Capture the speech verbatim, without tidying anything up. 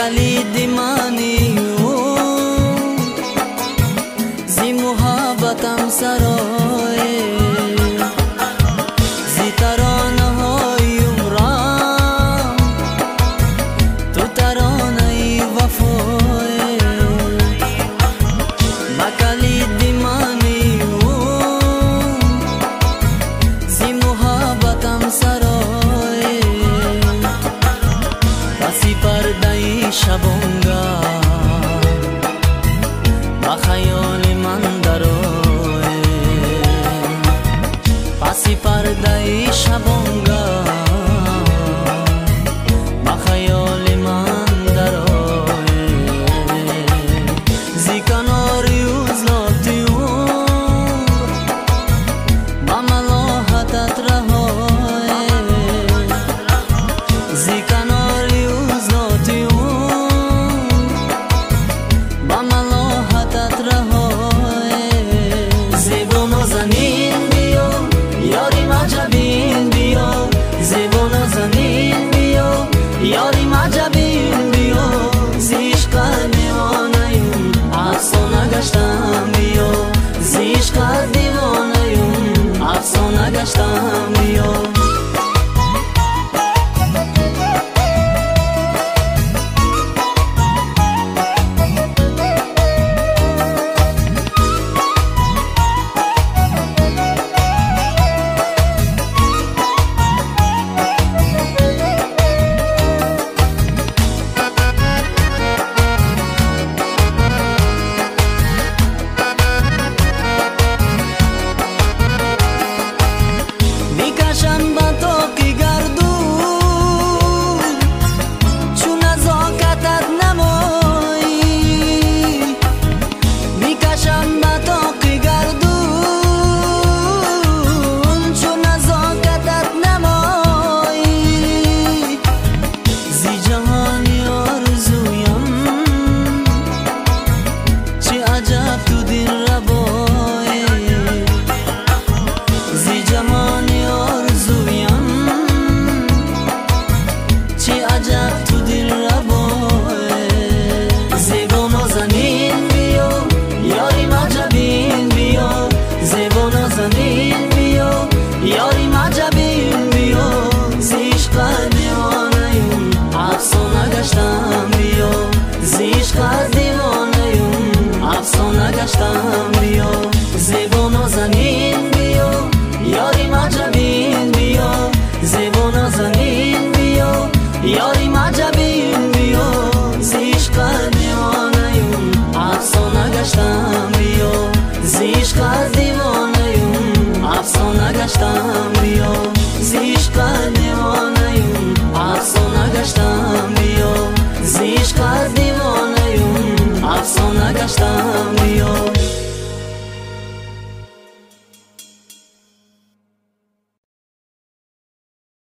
کلیدی منی زی محبتم سرای زی ترانه های عمرم تو ترانه وفای با کلیدی منی زی محبتم سرای پسی پرده شبانگاه با خیال من درای پسی پرده شبانگاه با خیال من درای زی کناری اوزلاتی با ملاحتت رهای زی کناری اوزلاتی با ملاحتت رهای زیبا نازنین بیا یاری مجبین بیا زیبا نازنین بیا یاری مجبین بیا زیش دیوانه‌ام افسانه گشتم بیا زیش دیوانه‌ام افسانه گشتم بیا یاری مجبین بیا زیش دیوانه‌ام افسانه گشتم بیا زیش دیوانه‌ام افسانه گشتم بیا زیبا نازنین بیا یاری مجبین بیا زیبا نازنین بیا یاری مجبین بیا زیش دیوانه‌ام افسانه گشتم بیا زیش دیوانه‌ام افسانه گشتم بیا زیش دیوانه‌ام افسانه گشتم بیا زیش دیوانه‌ام افسانه گشتم بیا